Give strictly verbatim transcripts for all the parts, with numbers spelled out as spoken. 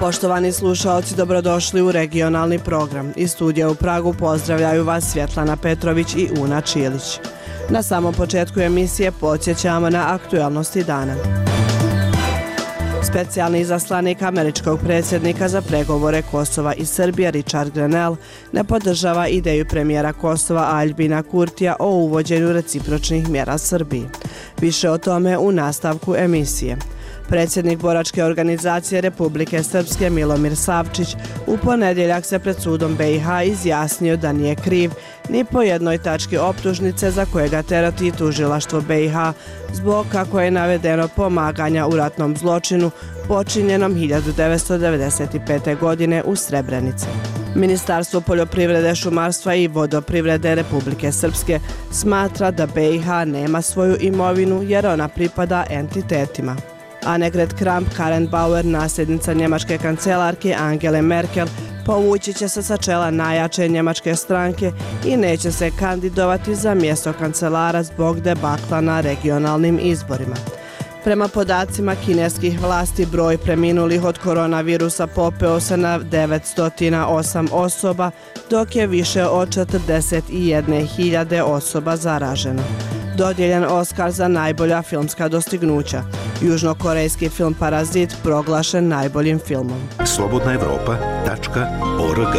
Poštovani slušaoci, dobrodošli u regionalni program. Iz studija u Pragu pozdravljaju vas Svjetlana Petrović i Una Čilić. Na samom početku emisije podsjećamo na aktualnosti dana. Specijalni izaslanik američkog predsjednika za pregovore Kosova i Srbije Richard Grenell ne podržava ideju premijera Kosova Aljbina Kurtija o uvođenju recipročnih mjera Srbiji. Više o tome u nastavku emisije. Predsjednik boračke organizacije Republike Srpske Milomir Savčić u ponedjeljak se pred sudom B i H izjasnio da nije kriv ni po jednoj tački optužnice za kojega tereti tužilaštvo B i H zbog, kako je navedeno, pomaganja u ratnom zločinu počinjenom hiljadu devetsto devedeset pete. godine u Srebrenici. Ministarstvo poljoprivrede, šumarstva i vodoprivrede Republike Srpske smatra da B i H nema svoju imovinu jer ona pripada entitetima. Annegret Kramp-Karrenbauer, nasljednica njemačke kancelarke Angele Merkel, povući će se sa čela najjače njemačke stranke i neće se kandidovati za mjesto kancelara zbog debakla na regionalnim izborima. Prema podacima kineskih vlasti, broj preminulih od koronavirusa popeo se na devetsto osam osoba, dok je više od četrdeset jedne hiljade osoba zaraženo. Dodijeljen Oskar za najbolja filmska dostignuća. Južnokorejski film Parazit proglašen najboljim filmom. slobodna evropa tačka org.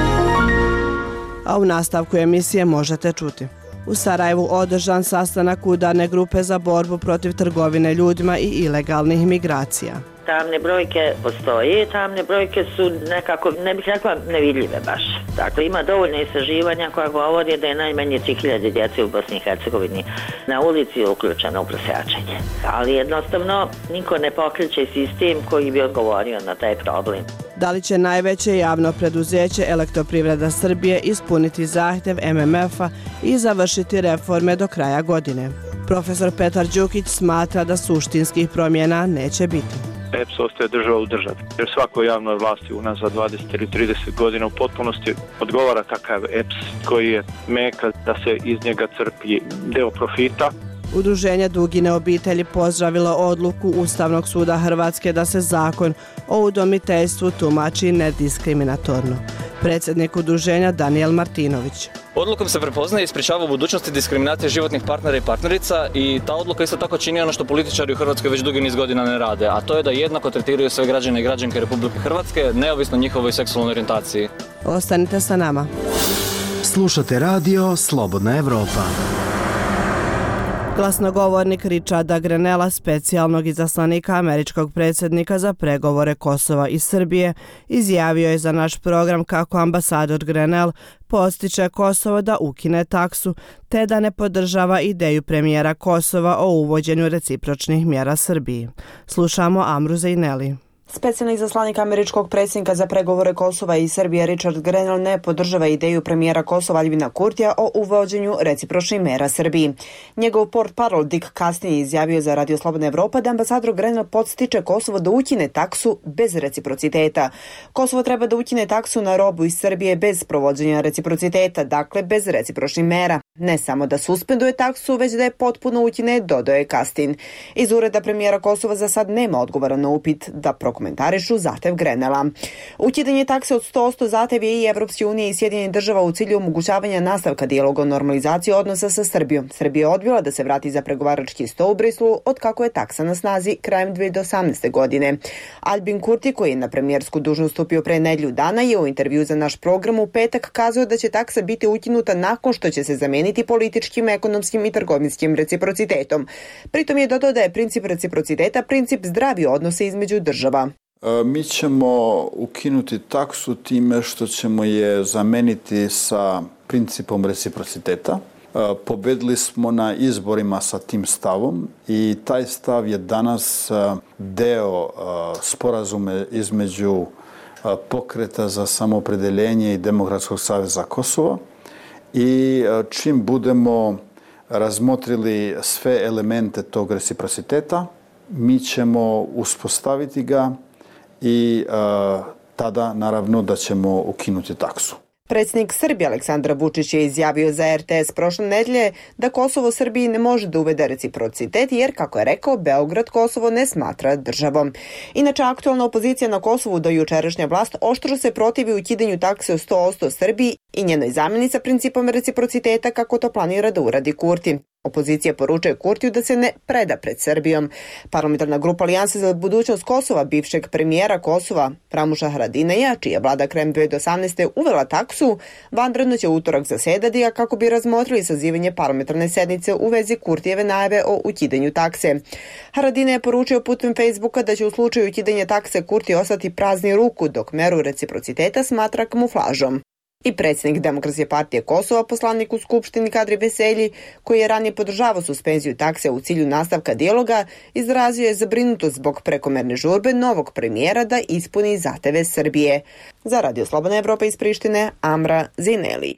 A u nastavku emisije možete čuti. U Sarajevu održan sastanak udarne grupe za borbu protiv trgovine ljudima i ilegalnih migracija. Tamne brojke postoje, tamne brojke su nekako, ne bih rekla, nevidljive baš. Dakle, ima dovoljno istraživanja koja govori da je najmanje tri hiljade djece u Bosni i Hercegovini na ulici uključeno u prosjačenje. Ali jednostavno niko ne pokreće sistem koji bi odgovorio na taj problem. Da li će najveće javno preduzeće Elektroprivreda Srbije ispuniti zahtjev M M F-a i završiti reforme do kraja godine? Profesor Petar Đukić smatra da suštinskih promjena neće biti. E P S ostaje država u državi, jer svakoj javnoj vlasti unazad dvadeset ili trideset godina u potpunosti odgovara takav E P S koji je meka da se iz njega crpi deo profita. Udruženje Dugine obitelji pozdravilo odluku Ustavnog suda Hrvatske da se zakon o udomiteljstvu tumači nediskriminatorno. Predsjednik udruženja Daniel Martinović. Odlukom se prepoznaje i sprječava u budućnosti diskriminacije životnih partnera i partnerica i ta odluka isto tako čini ono što političari u Hrvatskoj već dugi niz godina ne rade, a to je da jednako tretiraju sve građane i građanke Republike Hrvatske neovisno njihovoj seksualnoj orijentaciji. Ostanite sa nama. Slušate radio Slobodna Evropa. Glasnogovornik Richarda Grenella, specijalnog izaslanika američkog predsjednika za pregovore Kosova i Srbije, izjavio je za naš program kako ambasador Grenell postiče Kosovo da ukine taksu, te da ne podržava ideju premijera Kosova o uvođenju recipročnih mjera Srbiji. Slušamo Amru Zejneli. Specijalni izaslanik američkog predsjednika za pregovore Kosova i Srbije Richard Grenell ne podržava ideju premijera Kosova Aljbina Kurtija o uvođenju recipročnih mjera Srbiji. Njegov portparol Dick Castiny izjavio za Radio Slobodna Evropa da ambasador Grenell podstiče Kosovo da ukine taksu bez reciprociteta. Kosovo treba da ukine taksu na robu iz Srbije bez provođenja reciprociteta, dakle bez recipročnih mjera. Ne samo da suspenduje taksu, već da je potpuno ukine, dodaje Kastin. Iz ureda premijera Kosova za sad nema odgovora na upit da prokomentarišu zahtev Grenella. Ukidanje takse od sto posto zahtev je i Evropske unije i Sjedinjenih država u cilju omogućavanja nastavka dijaloga o normalizaciji odnosa sa Srbijom. Srbija je odbila da se vrati za pregovarački sto u Brislu od kako je taksa na snazi krajem dvije hiljade osamnaeste. godine. Aljbin Kurti, koji je na premijersku dužnost stupio pre nedjelju dana, je u intervju za naš program u petak kazao da će taksa biti ukinuta nakon što će se zamijeniti političkim, ekonomskim i trgovinskim reciprocitetom. Pritom je dodao da je princip reciprociteta princip zdravi odnose između država. Mi ćemo ukinuti taksu time što ćemo je zameniti sa principom reciprociteta. Pobedili smo na izborima sa tim stavom i taj stav je danas deo sporazume između Pokreta za samoopredeljenje i Demokratskog saveza Kosova. I čim budemo razmotrili sve elemente tog reciprociteta, mi ćemo uspostaviti ga i uh, tada naravno da ćemo ukinuti taksu. Predsjednik Srbije Aleksandar Vučić je izjavio za R T S prošle nedelje da Kosovo Srbiji ne može da uvede reciprocitet jer, kako je rekao, Beograd Kosovo ne smatra državom. Inače, aktualna opozicija na Kosovu do jučerašnja vlast oštro se protivi ukidanju takse od sto posto Srbiji i njenoj zamjeni sa principom reciprociteta kako to planira da uradi Kurti. Opozicija poručuje Kurtiju da se ne preda pred Srbijom. Parlamentarna grupa Alijanse za budućnost Kosova, bivšeg premijera Kosova Ramuša Haradinaja, čija vlada krajem dve hiljade osamnaeste. uvela taksu, vanredno će utorak zasedati, a kako bi razmotrili sazivanje parlamentarne sednice u vezi Kurtijeve najave o ukidanju takse. Haradina je poručio putem Facebooka da će u slučaju ukidanja takse Kurti ostati prazni ruku, dok meru reciprociteta smatra kamuflažom. I predsjednik Demokratske partije Kosova, poslanik u Skupštini Kadri Veselji, koji je ranije podržavao suspenziju takse u cilju nastavka dijaloga, izrazio je zabrinutost zbog prekomerne žurbe novog premijera da ispuni zahteve Srbije. Za Radio Slobodna Evropa iz Prištine, Amra Zineli.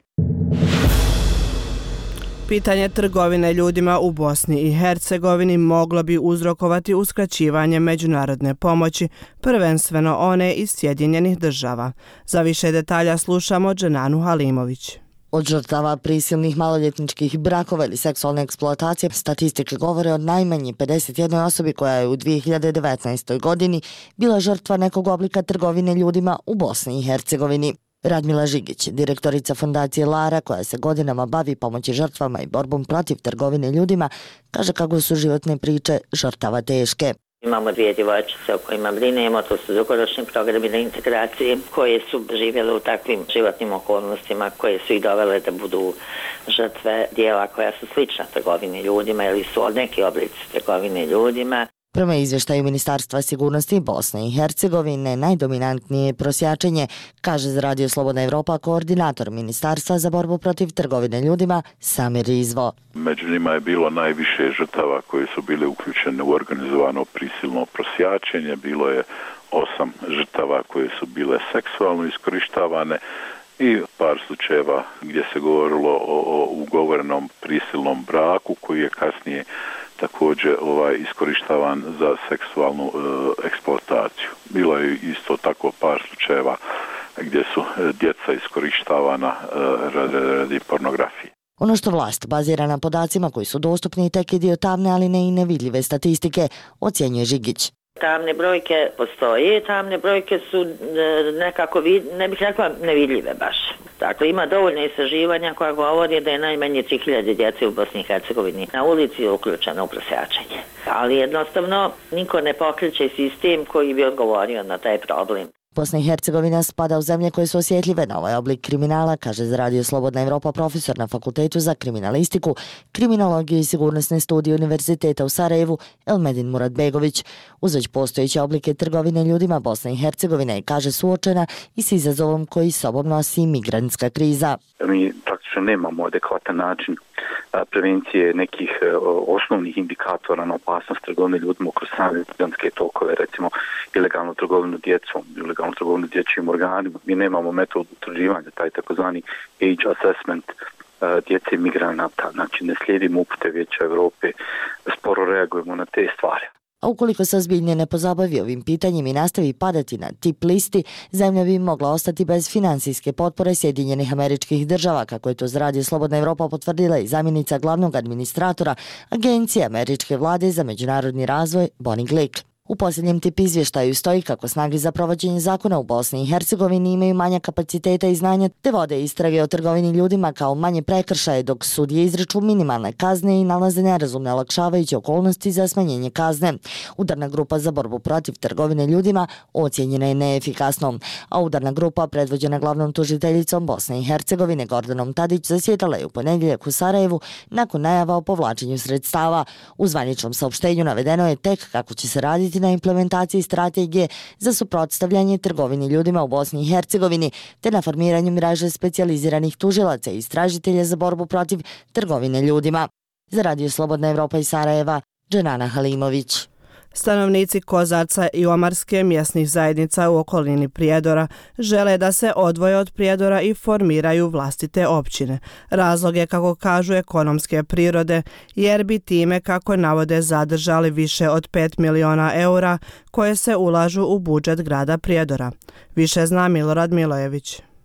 Pitanje trgovine ljudima u Bosni i Hercegovini moglo bi uzrokovati uskraćivanje međunarodne pomoći, prvenstveno one iz Sjedinjenih država. Za više detalja slušamo Dženanu Halimović. Od žrtava prisilnih maloljetničkih brakova ili seksualne eksploatacije statistike govore o najmanje pedeset jednoj osobi koja je u dvije hiljade devetnaestoj. godini bila žrtva nekog oblika trgovine ljudima u Bosni i Hercegovini. Radmila Žigić, direktorica fondacije Lara, koja se godinama bavi pomoći žrtvama i borbom protiv trgovine ljudima, kaže kako su životne priče žrtava teške. Imamo dvije djevojčice o kojima brinemo, to su dugoročni programi na integraciji koje su živjele u takvim životnim okolnostima koje su ih dovele da budu žrtve dijela koja su slična trgovini ljudima ili su neki oblici trgovine ljudima. Prema izvještaju Ministarstva sigurnosti Bosne i Hercegovine, najdominantnije je prosjačenje, kaže za Radio Slobodna Evropa koordinator Ministarstva za borbu protiv trgovine ljudima Samir Rizvo. Među njima je bilo najviše žrtava koje su bile uključene u organizovano prisilno prosjačenje. Bilo je osam žrtava koje su bile seksualno iskorištavane i par slučajeva gdje se govorilo o, o ugovorenom prisilnom braku koji je kasnije također ovaj iskorištavan za seksualnu e, eksploataciju. Bilo je isto tako par slučajeva gdje su e, djeca iskorištavana e, radi, radi pornografije. Ono što vlast bazira na podacima koji su dostupni tek je dio tamne, ali ne i nevidljive statistike, ocjenjuje Žigić. Tamne brojke postoje, tamne brojke su nekako, ne bih rekla nevidljive baš. Dakle, ima dovoljno istraživanja koja govori da je najmanje tri hiljade djece u Bosni i Hercegovini na ulici uključeno u prosjačenje. Ali jednostavno niko ne pokreće sistem koji bi odgovorio na taj problem. Bosna i Hercegovina spada u zemlje koje su osjetljive na ovaj oblik kriminala, kaže za Radio Slobodna Evropa profesor na Fakultetu za kriminalistiku, kriminologiju i sigurnosne studije Univerziteta u Sarajevu Elmedin Muratbegović. Uz već postojeće oblike trgovine ljudima, Bosna i Hercegovina je, kaže, suočena i s izazovom koji sobom nosi migrantska kriza. Mi praktično nemamo adekvatan način prevencije nekih osnovnih indikatora na opasnost trgovine ljudima kroz same migrantske tokove, recimo ilegalnu trgovinu djecom, ilegalnu trgovinu dječjim organima. Mi nemamo metodu utvrđivanja, taj takozvani age assessment djece migranata, znači ne slijedimo upute Vijeća Evrope, sporo reagujemo na te stvari. A ukoliko se ozbiljnije ne pozabavi ovim pitanjem i nastavi padati na tip listi, zemlja bi mogla ostati bez finansijske potpore Sjedinjenih Američkih Država, kako je to za Radio Slobodna Evropa potvrdila i zamjenica glavnog administratora Agencije Američke vlade za međunarodni razvoj Bonnie Glick. U posljednjem tip izvještaju stoji kako snage za provođenje zakona u Bosni i Hercegovini imaju manja kapaciteta i znanja te vode istrage o trgovini ljudima kao manje prekršaje, dok sudije izriču minimalne kazne i nalaze nerazumne olakšavajuće okolnosti za smanjenje kazne. Udarna grupa za borbu protiv trgovine ljudima ocijenjena je neefikasnom, a udarna grupa predvođena glavnom tužiteljicom Bosne i Hercegovine Gordanom Tadić zasjedala je u ponedjeljak u Sarajevu nakon najava o povlačenju sredstava. U zvaničnom saopštenju navedeno je tek kako će se raditi na implementaciji strategije za suprotstavljanje trgovini ljudima u Bosni i Hercegovini, te na formiranju mreže specijaliziranih tužilaca i istražitelja za borbu protiv trgovine ljudima. Za Radio Slobodna Evropa iz Sarajeva, Dženana Halimović. Stanovnici Kozarca i Omarske mjesnih zajednica u okolini Prijedora žele da se odvoje od Prijedora i formiraju vlastite općine. Razlog je, kako kažu, ekonomske prirode, jer bi time, kako navode, zadržali više od pet miliona eura koje se ulažu u budžet grada Prijedora. Više zna Milorad Milojević.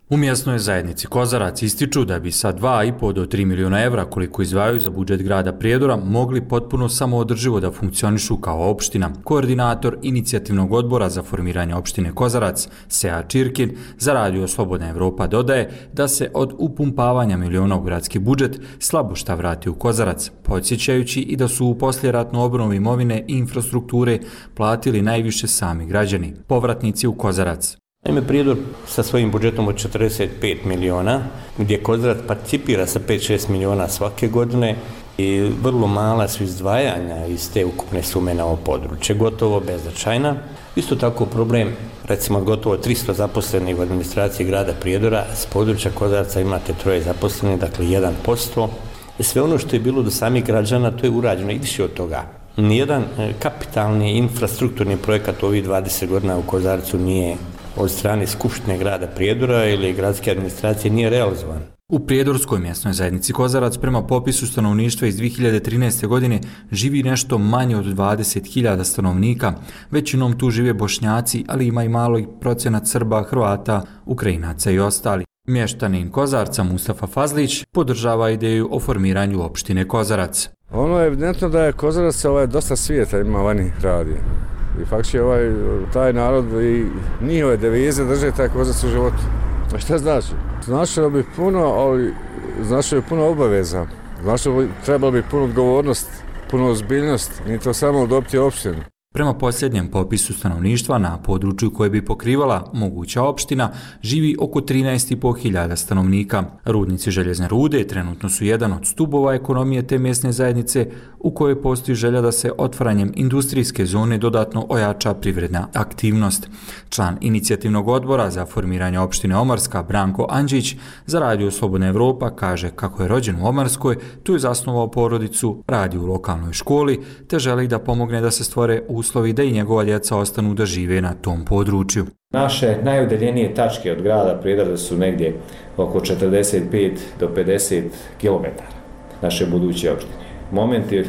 U mjesnoj zajednici Kozarac ističu da bi sa dva i po do tri miliona evra koliko izdvajaju za budžet grada Prijedora mogli potpuno samoodrživo da funkcionišu kao opština. Koordinator inicijativnog odbora za formiranje opštine Kozarac, Sead Čirkin, za Radio Slobodna Evropa dodaje da se od upumpavanja miliona u gradski budžet slabo šta vrati u Kozarac, podsjećajući i da su u poslijeratnu obnovu imovine i infrastrukture platili najviše sami građani, povratnici u Kozarac. Naime, Prijedor sa svojim budžetom od četrdeset pet miliona, gdje Kozarac participira sa pet do šest miliona svake godine i vrlo mala su izdvajanja iz te ukupne sume na ovo područje, gotovo beznačajna. Isto tako problem, recimo od gotovo tristo zaposlenih u administraciji grada Prijedora, s područja Kozarca imate troje zaposlenih, dakle jedan posto. Sve ono što je bilo do samih građana, to je urađeno i više od toga. Nijedan kapitalni infrastrukturni projekat u ovih dvadeset godina u Kozarcu nije od strane Skupštine grada Prijedora ili gradske administracije nije realizovan. U prijedorskoj mjesnoj zajednici Kozarac prema popisu stanovništva iz dvije hiljade trinaeste. godine živi nešto manje od dvadeset hiljada stanovnika. Većinom tu žive Bošnjaci, ali ima i malo procenat Srba, Hrvata, Ukrajinaca i ostali. Mještanin Kozarca Mustafa Fazlić podržava ideju o formiranju opštine Kozarac. Ono je evidentno da je Kozarac ovaj, dosta svijeta ima vani radi. I faktički ovaj, taj narod i njihove devize drže taj Kozarac u životu. A šta znači? Značilo bi puno, ali značilo bi puno obaveza. Značilo bi, trebalo bi puno odgovornost, puno ozbiljnost. Nije to samo dobiti opštinu. Prema posljednjem popisu stanovništva na području koje bi pokrivala moguća opština živi oko trinaest i po hiljada stanovnika. Rudnici željezne rude trenutno su jedan od stubova ekonomije te mjesne zajednice u kojoj postoji želja da se otvaranjem industrijske zone dodatno ojača privredna aktivnost. Član inicijativnog odbora za formiranje opštine Omarska Branko Andžić za Radio Slobodna Evropa kaže kako je rođen u Omarskoj, tu je zasnovao porodicu, radi u lokalnoj školi te želi da pomogne da se stvore uslovi da i njegova djeca ostanu da žive na tom području. Naše najudaljenije tačke od grada Prijedora su negdje oko četrdeset pet do pedeset kilometara naše buduće opštine. Momenti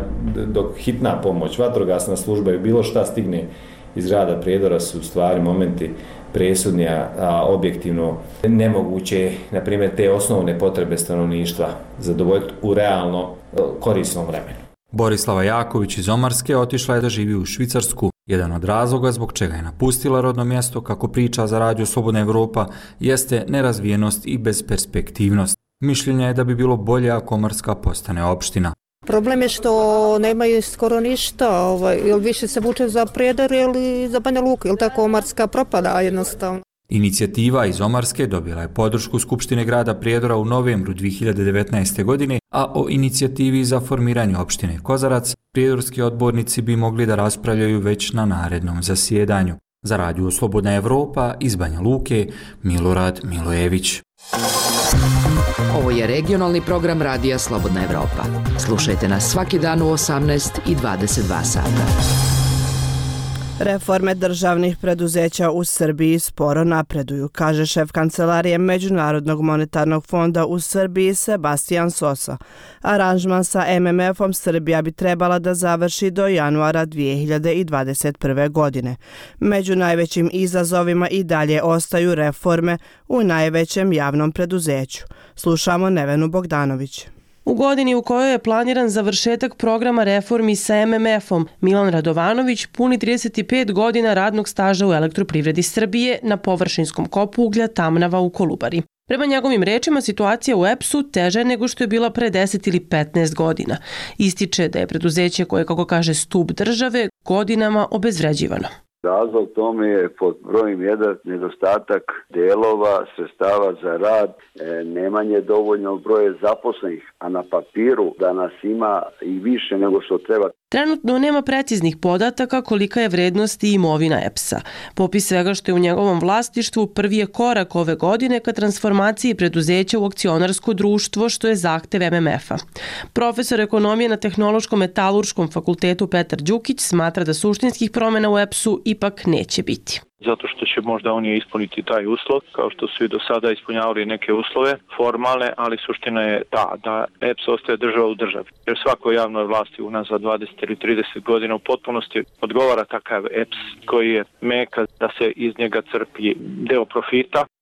dok hitna pomoć, vatrogasna služba i bilo šta stigne iz grada Prijedora su u stvari momenti presudni, a objektivno nemoguće, na primjer, te osnovne potrebe stanovništva zadovoljiti u realno korisnom vremenu. Borislava Jaković iz Omarske otišla je da živi u Švicarsku. Jedan od razloga zbog čega je napustila rodno mjesto, kako priča za Radio Slobodna Evropa, jeste nerazvijenost i bezperspektivnost. Mišljenja je da bi bilo bolje ako Omarska postane opština. Problem je što nemaju skoro ništa, ovaj, ili više se vuče za Prijedor ili za Banja Luku, ili tako Omarska propada jednostavno. Inicijativa iz Omarske dobila je podršku Skupštine grada Prijedora u novembru dvije hiljade devetnaeste. godine, a o inicijativi za formiranje opštine Kozarac prijedorski odbornici bi mogli da raspravljaju već na narednom zasjedanju. Za Radio Slobodna Evropa iz Banja Luke, Milorad Milojević. Ovo je regionalni program Radija Slobodna Evropa. Slušajte nas svaki dan u osamnaest i dvadeset dva sata. Reforme državnih preduzeća u Srbiji sporo napreduju, kaže šef kancelarije Međunarodnog monetarnog fonda u Srbiji Sebastian Sosa. Aranžman sa M M F-om Srbija bi trebala da završi do januara dvije hiljade dvadeset prve. godine. Među najvećim izazovima i dalje ostaju reforme u najvećem javnom preduzeću. Slušamo Nevenu Bogdanović. U godini u kojoj je planiran završetak programa reformi sa M M F-om, Milan Radovanović puni trideset pet godina radnog staža u Elektroprivredi Srbije na površinskom kopu uglja Tamnava u Kolubari. Prema njegovim rečima, situacija u E P S-u teža je nego što je bila pre deset ili petnaest godina. Ističe da je preduzeće koje, kako kaže, stup države, godinama obezvređivano. Razlog tome je pod brojem jedan nedostatak delova, sredstava za rad, e, nemanje dovoljnog broja zaposlenih, a na papiru da nas ima i više nego što treba. Trenutno nema preciznih podataka kolika je vrednost i imovina E P S-a. Popis svega što je u njegovom vlasništvu prvi je korak ove godine ka transformaciji preduzeća u akcionarsko društvo, što je zahtev M M F-a. Profesor ekonomije na Tehnološkom metalurškom fakultetu Petar Đukić smatra da suštinskih promjena u E P S-u ipak neće biti. Zato što će možda oni ispuniti taj uslov, kao što su i do sada ispunjavali neke uslove formalne, ali suština je ta da E P S ostaje država u državi. Jer svakoj javnoj vlasti unazad dvadeset ili trideset godina u potpunosti odgovara takav E P S koji je meka da se iz njega crpi deo profita.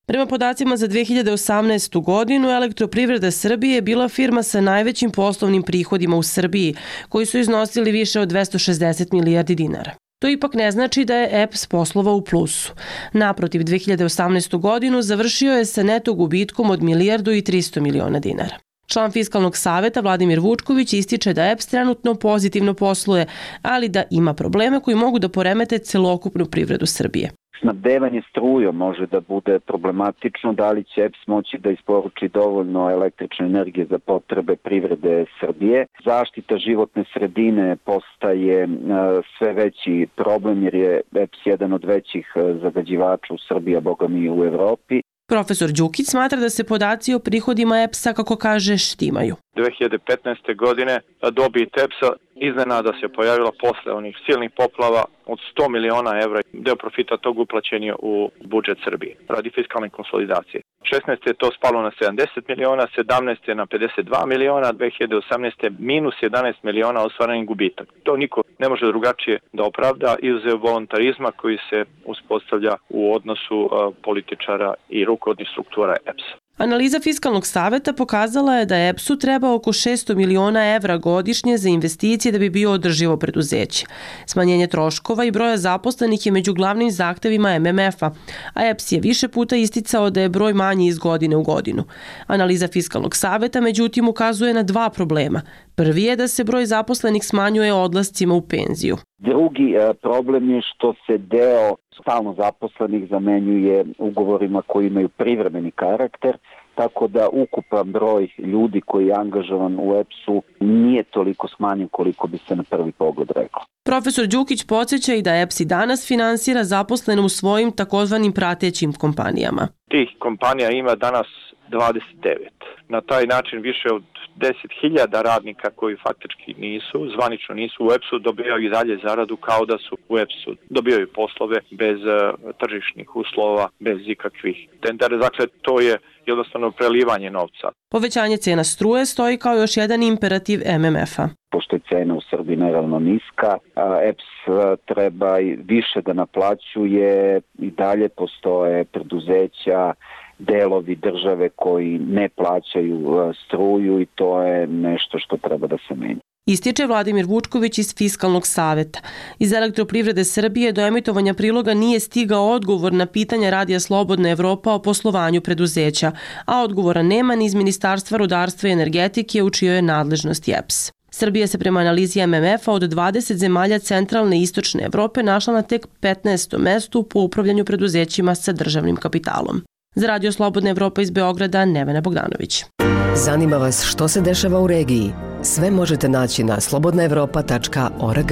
Prema podacima za dve hiljade osamnaestu. godinu, Elektroprivreda Srbije je bila firma sa najvećim poslovnim prihodima u Srbiji, koji su iznosili više od dvesta šezdeset milijardi dinara. To ipak ne znači da je E P S poslovao u plusu. Naprotiv, dve hiljade osamnaestu. godinu završio je sa neto gubitkom od milijardu i trista miliona dinara. Član Fiskalnog saveta Vladimir Vučković ističe da E P S trenutno pozitivno posluje, ali da ima probleme koji mogu da poremete celokupnu privredu Srbije. Snabdevanje strujom može da bude problematično, da li će E P S moći da isporuči dovoljno električne energije za potrebe privrede Srbije. Zaštita životne sredine postaje sve veći problem jer je E P S jedan od većih zagađivača u Srbiji, a boga mi u Evropi. Profesor Đukić smatra da se podaci o prihodima E P S-a, kako kaže, štimaju. dve hiljade petnaeste. godine dobit E P S-a iznenada se pojavila posle onih silnih poplava od sto miliona evra. Deo profita tog uplaćen je u budžet Srbije radi fiskalne konsolidacije. šesnaeste. je to spalo na sedamdeset miliona, sedamnaeste. na pedeset dva miliona, dve hiljade osamnaeste. minus jedanaest miliona ostvaren gubitak. To niko ne može drugačije da opravda izuzev volontarizma koji se uspostavlja u odnosu političara i rukovodnih struktura E P S-a. Analiza Fiskalnog saveta pokazala je da E P S-u treba oko šesto miliona evra godišnje za investicije da bi bio održivo preduzeće. Smanjenje troškova i broja zaposlenih je među glavnim zahtevima M M F-a, a E P S je više puta isticao da je broj manji iz godine u godinu. Analiza Fiskalnog saveta međutim ukazuje na dva problema. Prvi je da se broj zaposlenih smanjuje odlascima u penziju. Drugi problem je što se deo stalno zaposlenih zamenjuje ugovorima koji imaju privremeni karakter, tako da ukupan broj ljudi koji je angažovan u E P S-u nije toliko smanjen koliko bi se na prvi pogled reklo. Profesor Đukić podsjeća i da E P S i danas finansira zaposlene u svojim takozvanim pratećim kompanijama. Tih kompanija ima danas dvadeset devet. Na taj način više od deset hiljada radnika koji faktički nisu, zvanično nisu u E P S-u, dobijaju i dalje zaradu kao da su u E P S-u. Dobijaju poslove bez uh, tržišnih uslova, bez ikakvih tendera. Dakle, to je jednostavno prelivanje novca. Povećanje cena struje stoji kao još jedan imperativ M M F-a. Pošto je cena u Srbiji naravno niska, E P S treba i više da naplaćuje, i dalje postoje preduzeća, delovi države koji ne plaćaju struju i to je nešto što treba da se menja. Ističe Vladimir Vučković iz Fiskalnog saveta. Iz Elektroprivrede Srbije do emitovanja priloga nije stigao odgovor na pitanja Radija Slobodna Evropa o poslovanju preduzeća, a odgovora nema ni iz Ministarstva rudarstva i energetike u čijoj je nadležnosti E P S. Srbija se prema analizi M M F-a od dvadeset zemalja centralne i istočne Evrope našla na tek petnaestom mestu po upravljanju preduzećima sa državnim kapitalom. Za Radio Slobodna Evropa iz Beograda, Nevena Bogdanović. Zanima vas što se dešava u regiji? Sve možete naći na slobodna evropa tačka org.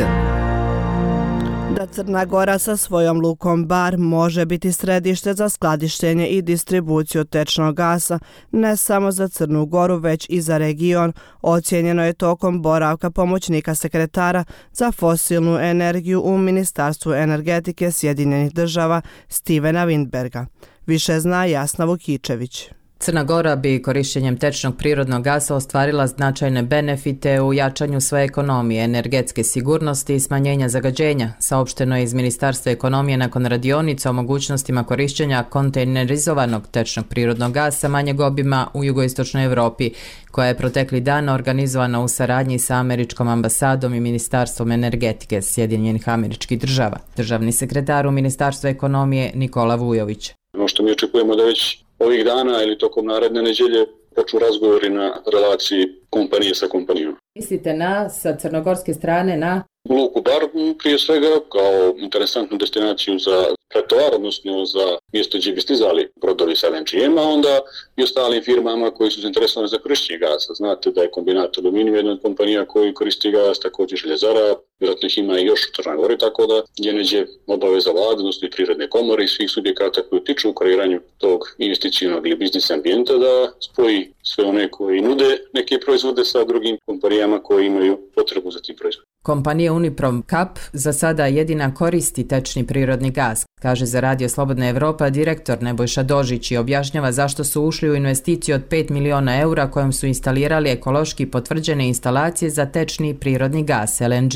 Da Crna Gora sa svojom lukom Bar može biti središte za skladištenje i distribuciju tečnog gasa, ne samo za Crnu Goru, već i za region, ocijenjeno je tokom boravka pomoćnika sekretara za fosilnu energiju u Ministarstvu energetike Sjedinjenih država Stevena Windberga. Više zna Jasna Vukičević. Crna Gora bi korišćenjem tečnog prirodnog gasa ostvarila značajne benefite u jačanju svoje ekonomije, energetske sigurnosti i smanjenja zagađenja, saopšteno je iz Ministarstva ekonomije nakon radionica o mogućnostima korišćenja kontejnerizovanog tečnog prirodnog gasa manjeg obima u jugoistočnoj Evropi, koja je protekli dan organizovana u saradnji sa Američkom ambasadom i Ministarstvom energetike Sjedinjenih Američkih Država. Državni sekretar u Ministarstvu ekonomije Nikola Vujović. Ono što mi očekujemo da već ovih dana ili tokom naredne neđelje počnu razgovori na relaciji kompanije sa kompanijom. Mislite na, sa crnogorske strane, na? Luku Bar prije svega kao interesantnu destinaciju za pretovar, odnosno za mjesto gdje bi stizali brodovi sa L N G-em, a onda i ostalim firmama koji su zainteresovani za korištenje gasa. Znate da je kombinat aluminija jedna od kompanija koji koristi gas, također željezara, vjerojatno ih ima i još u Crnoj Gori, tako da je neđe obaveza vlade, odnosno i prirodne komore i svih subjekata koji utiču u kreiranju tog investicijnog ili biznis ambijenta da spoji sve one koji nude neke proizvode sa drugim kompanijama koji imaju potrebu za tim proizvodom. Kompanija Uniprom Kap za sada jedina koristi tečni prirodni gas, kaže za Radio Slobodna Evropa direktor Nebojša Dožić i objašnjava zašto su ušli u investiciju od pet miliona eura kojom su instalirali ekološki potvrđene instalacije za tečni prirodni gas L N G.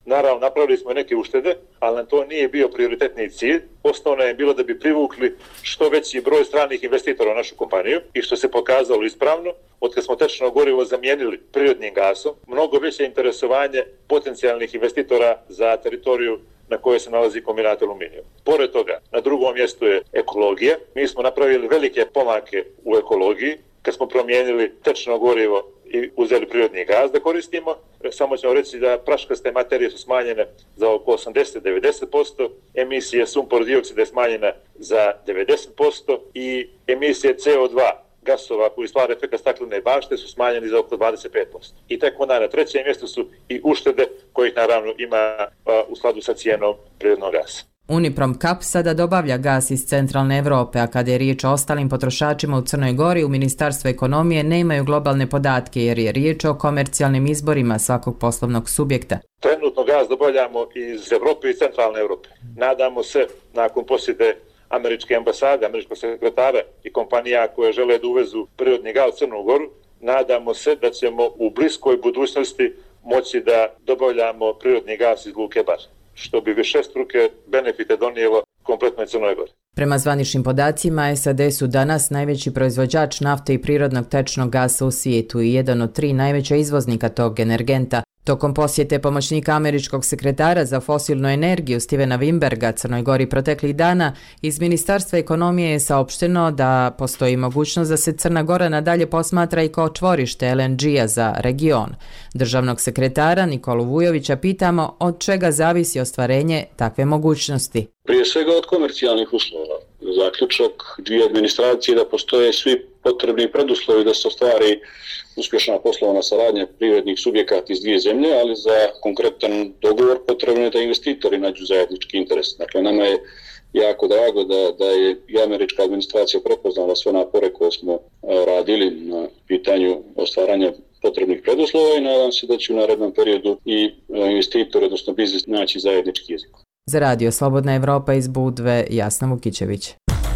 Naravno, napravili smo neke uštede, ali nam to nije bio prioritetni cilj. Osnovno je bilo da bi privukli što veći broj stranih investitora u našu kompaniju i što se pokazalo ispravno. Od kad smo tečno gorivo zamijenili prirodnim gasom, mnogo veće interesovanje potencijalnih investitora za teritoriju na kojoj se nalazi kombinat aluminijum. Pored toga, na drugom mjestu je ekologija. Mi smo napravili velike pomake u ekologiji kad smo promijenili tečno gorivo i uzeli prirodni gaz da koristimo. Samo ćemo reći da praškaste materije su smanjene za oko osamdeset do devedeset posto, emisije sumpor dioksida je smanjena za devedeset posto i emisije C O dva gasova koji stvara efekt staklene bašte su smanjeni za oko dvadeset pet posto. I tek onda na trećem mjestu su i uštede kojih naravno ima u skladu sa cijenom prirodnog gasa. Uniprom Kap sada dobavlja gas iz centralne Evrope, a kada je riječ o ostalim potrošačima u Crnoj Gori, u Ministarstvu ekonomije nemaju globalne podatke jer je riječ o komercijalnim izborima svakog poslovnog subjekta. Trenutno gaz dobavljamo iz Evrope i centralne Evrope. Nadamo se, nakon posjete američke ambasade, američkog sekretara i kompanija koje žele da uvezu prirodni gaz u Crnu Goru, nadamo se da ćemo u bliskoj budućnosti moći da dobavljamo prirodni gaz iz Luke Bar, što bi višestruke benefite donijelo kompletnoj Crnoj Gori. Prema zvaničnim podacima, S A D su danas najveći proizvođač nafte i prirodnog tečnog gasa u svijetu i jedan od tri najveća izvoznika tog energenta. Tokom posjete pomoćnika američkog sekretara za fosilnu energiju Stevena Wimberga Crnoj Gori proteklih dana, iz Ministarstva ekonomije je saopšteno da postoji mogućnost da se Crna Gora nadalje posmatra i kao čvorište L N G-a za region. Državnog sekretara Nikolu Vujovića pitamo od čega zavisi ostvarenje takve mogućnosti. Prije svega od komercijalnih uslova. Zaključak dvije administracije da postoje svi potrebni preduslovi da se ostvari uspješna poslovna saradnja privrednih subjekata iz dvije zemlje, ali za konkretan dogovor potrebno je da investitori nađu zajednički interes. Dakle, nama je jako drago da, da je i američka administracija prepoznala sve napore koje smo radili na pitanju ostvaranja potrebnih preduslova i nadam se da će u narednom periodu i investitori, odnosno biznis, naći zajednički jezik. Za Radio Slobodna Evropa iz Budve, Jasna Vukićević.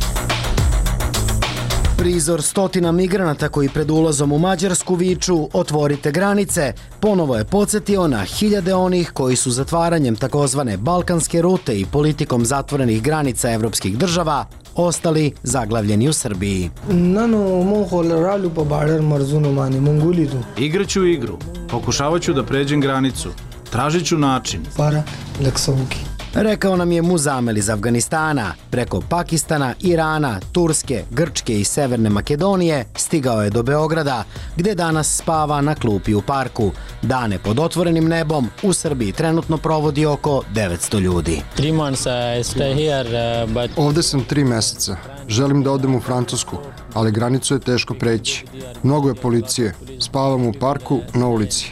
Prizor stotina migranata koji pred ulazom u Mađarsku viču "Otvorite granice" ponovo je podsjetio na hiljade onih koji su zatvaranjem takozvane balkanske rute i politikom zatvorenih granica evropskih država ostali zaglavljeni u Srbiji. Igraću igru, pokušavaću da pređem granicu, tražit ću način. Rekao nam je Muzamel iz Afganistana. Preko Pakistana, Irana, Turske, Grčke i Severne Makedonije stigao je do Beograda, gde danas spava na klupi u parku. Dane pod otvorenim nebom u Srbiji trenutno provodi oko devetsto ljudi. Ovde sam tri meseca. Želim da odem u Francusku, ali granicu je teško preći. Mnogo je policije. Spavam u parku, na ulici.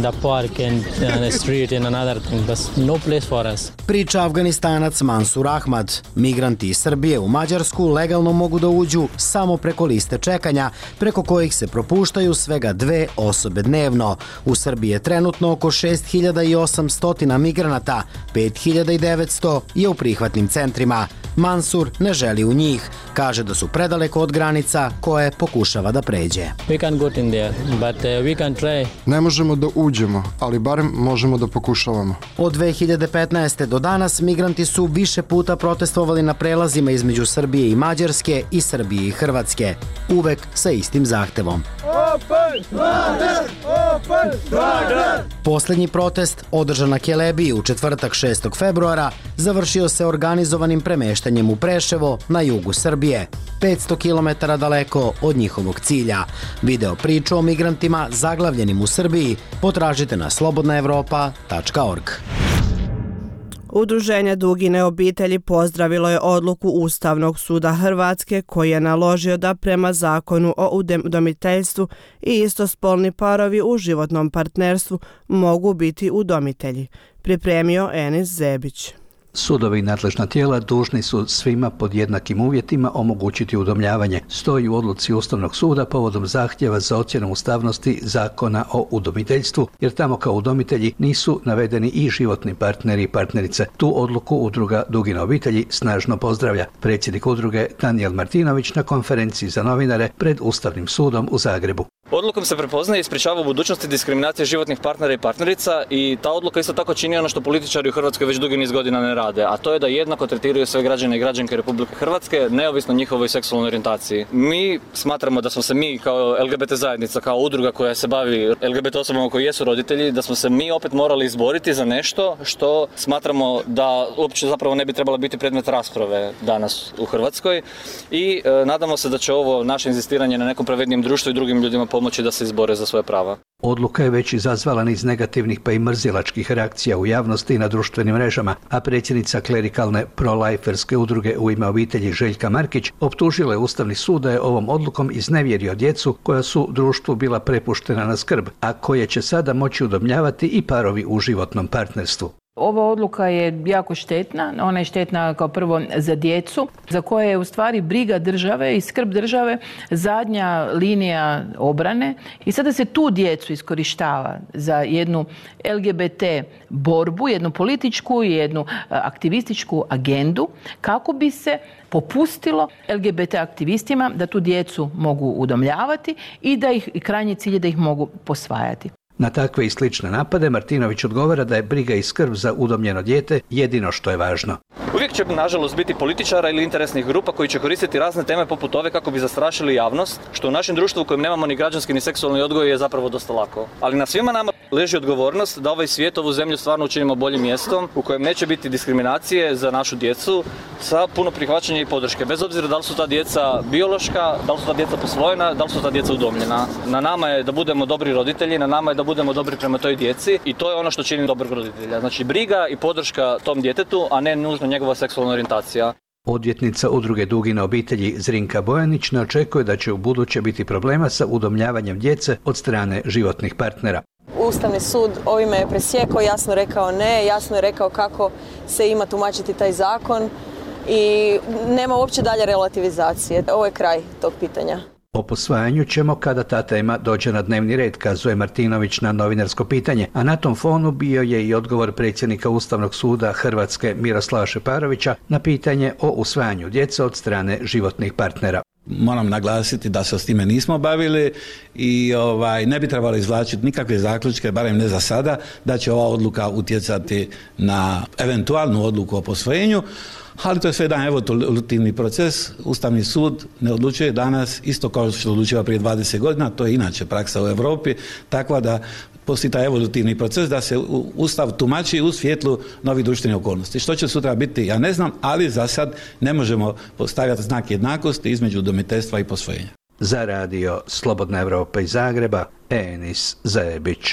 Priča Afganistanac Mansur Ahmad. Migranti iz Srbije u Mađarsku legalno mogu da uđu samo preko liste čekanja, preko kojih se propuštaju svega dve osobe dnevno. U Srbiji je trenutno oko šest hiljada osamsto migranata, pet hiljada devetsto je u prihvatnim centrima. Mansur ne želi u njih. Kaže da su predaleko od granica koje pokušava da pređe. Ne možemo da uđemo, ali barem možemo da pokušavamo. Od dve hiljade petnaeste. do danas migranti su više puta protestovali na prelazima između Srbije i Mađarske i Srbije i Hrvatske. Uvek sa istim zahtevom. Poslednji protest, održan na Kelebiji u četvrtak šestog februara, završio se organizovanim premeštanjem u Preševo na jugu Srbije, petsto kilometara daleko od njihovog cilja. Video priču o migrantima zaglavljenim u Srbiji potražite na slobodna evropa tačka org. Udruženje Dugine obitelji pozdravilo je odluku Ustavnog suda Hrvatske koji je naložio da prema zakonu o udomiteljstvu i istospolni parovi u životnom partnerstvu mogu biti udomitelji. Pripremio Enis Zebić. Sudovi i nadležna tijela dužni su svima pod jednakim uvjetima omogućiti udomljavanje, stoji u odluci Ustavnog suda povodom zahtjeva za ocjenu ustavnosti zakona o udomiteljstvu, jer tamo kao udomitelji nisu navedeni i životni partneri i partnerice. Tu odluku udruga Dugine obitelji snažno pozdravlja. Predsjednik udruge Danijel Martinović na konferenciji za novinare pred Ustavnim sudom u Zagrebu. Odlukom se prepoznaje i sprječava u budućnosti diskriminacije životnih partnera i partnerica i ta odluka isto tako čini ono što političari u Hrvatskoj već dugi niz godina ne rade, a to je da jednako tretiraju sve građane i građanke Republike Hrvatske neovisno njihovoj seksualnoj orijentaciji. Mi smatramo da smo se mi kao L G B T zajednica, kao udruga koja se bavi L G B T osobama koji jesu roditelji, da smo se mi opet morali izboriti za nešto što smatramo da uopće zapravo ne bi trebalo biti predmet rasprave danas u Hrvatskoj i e, nadamo se da će ovo naše inzistiranje na nekom pravednijem društvu i drugim ljudima pomoći da se izbore za svoje prava. Odluka je već izazvala niz negativnih pa i mrzilačkih reakcija u javnosti i na društvenim mrežama, a predsjednica klerikalne pro-liferske udruge U ime obitelji Željka Markić optužila je Ustavni sud da je ovom odlukom iznevjerio djecu koja su društvu bila prepuštena na skrb, a koje će sada moći udomljavati i parovi u životnom partnerstvu. Ova odluka je jako štetna, ona je štetna kao prvo za djecu, za koje je u stvari briga države i skrb države zadnja linija obrane i sada se tu djecu iskorištava za jednu L G B T borbu, jednu političku i jednu aktivističku agendu kako bi se popustilo L G B T aktivistima da tu djecu mogu udomljavati i da ih, i krajnji cilj je da ih mogu posvajati. Na takve i slične napade Martinović odgovara da je briga i skrb za udomljeno dijete jedino što je važno. Uvijek će, nažalost, biti političara ili interesnih grupa koji će koristiti razne teme poput ove kako bi zastrašili javnost, što u našem društvu u kojem nemamo ni građanski ni seksualni odgoj je zapravo dosta lako. Ali na svima nama leži odgovornost da ovaj svijet, ovu zemlju stvarno učinimo boljim mjestom u kojem neće biti diskriminacije za našu djecu sa puno prihvaćanja i podrške. Bez obzira da li su ta djeca biološka, da li su ta djeca posvojena, da li su ta djeca udomljena. Na nama je da budemo dobri roditelji, na nama je da budemo dobri prema toj djeci i to je ono što čini dobrog roditelja. Znači briga i podrška tom djetetu, a ne nužno njegova seksualna orijentacija. Odvjetnica udruge Dugine obitelji Zrinka Bojanić ne očekuje da će u buduće biti problema sa udomljavanjem djece od strane životnih partnera. Ustavni sud ovime je presjekao, jasno rekao ne, jasno je rekao kako se ima tumačiti taj zakon i nema uopće dalje relativizacije. Ovo je kraj tog pitanja. O posvajanju ćemo kada ta tema dođe na dnevni red, kazuje Martinović na novinarsko pitanje, a na tom fonu bio je i odgovor predsjednika Ustavnog suda Hrvatske Miroslava Šeparovića na pitanje o usvajanju djece od strane životnih partnera. Moram naglasiti da se s time nismo bavili i ovaj, ne bi trebalo izvlačiti nikakve zaključke, barem ne za sada, da će ova odluka utjecati na eventualnu odluku o posvojenju, ali to je sve jedan evolutivni proces. Ustavni sud ne odlučuje danas isto kao što odlučiva prije dvadeset godina, to je inače praksa u Europi, tako da postoji taj evolutivni proces da se Ustav tumači u svjetlu novih društvenih okolnosti. Što će sutra biti, ja ne znam, ali za sad ne možemo postavljati znak jednakosti između udomiteljstva i posvojenja. Za radio Slobodna Evropa iz Zagreba, Enis Zajebić.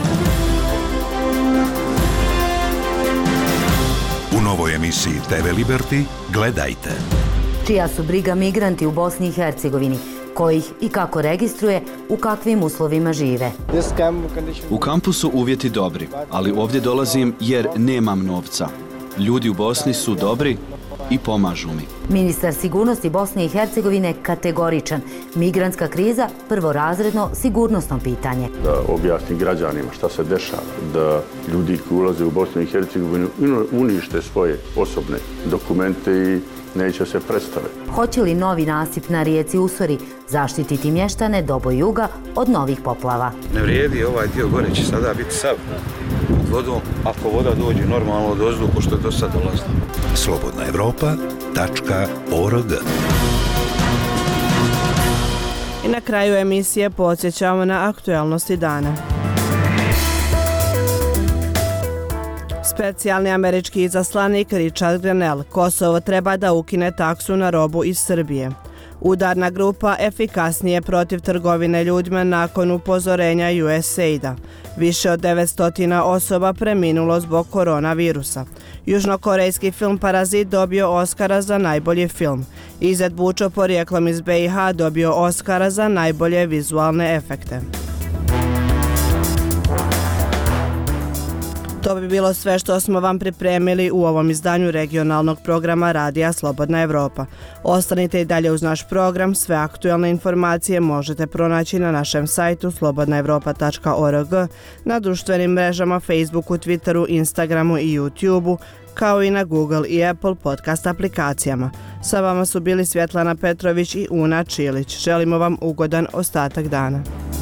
U novoj emisiji T V Liberty gledajte. Čija su briga migranti u Bosni i Hercegovini, kojih i kako registruje, u kakvim uslovima žive. U kampu su uvjeti dobri, ali ovdje dolazim jer nemam novca. Ljudi u Bosni su dobri i pomažu mi. Ministar sigurnosti Bosne i Hercegovine kategoričan. Migrantska kriza prvorazredno sigurnosno pitanje. Da objasni građanima šta se dešava, da ljudi koji ulaze u Bosnu i Hercegovinu unište svoje osobne dokumente i neće se predstaviti. Hoće li novi nasip na rijeci Usori zaštititi mještane Dobo juga od novih poplava? Ne vrijedi, ovaj dio gore će sada biti sav pod vodom, ako voda dođe normalno od ozdu, pošto je do sad dolazilo. slobodna evropa tačka org. I na kraju emisije podsjećamo na aktualnosti dana. Specijalni američki izaslanik Richard Grenell, Kosovo treba da ukine taksu na robu iz Srbije. Udarna grupa efikasnije protiv trgovine ljudima nakon upozorenja U S A I D-a. Više od devetsto osoba preminulo zbog koronavirusa. Južnokorejski film Parazit dobio Oskara za najbolji film. Izet Bučo porijeklom iz B i H dobio Oskara za najbolje vizualne efekte. To bi bilo sve što smo vam pripremili u ovom izdanju regionalnog programa Radija Slobodna Evropa. Ostanite i dalje uz naš program, sve aktualne informacije možete pronaći na našem sajtu slobodna evropa tačka org, na društvenim mrežama Facebooku, Twitteru, Instagramu i YouTubeu, kao i na Google i Apple podcast aplikacijama. Sa vama su bili Svjetlana Petrović i Una Čilić. Želimo vam ugodan ostatak dana.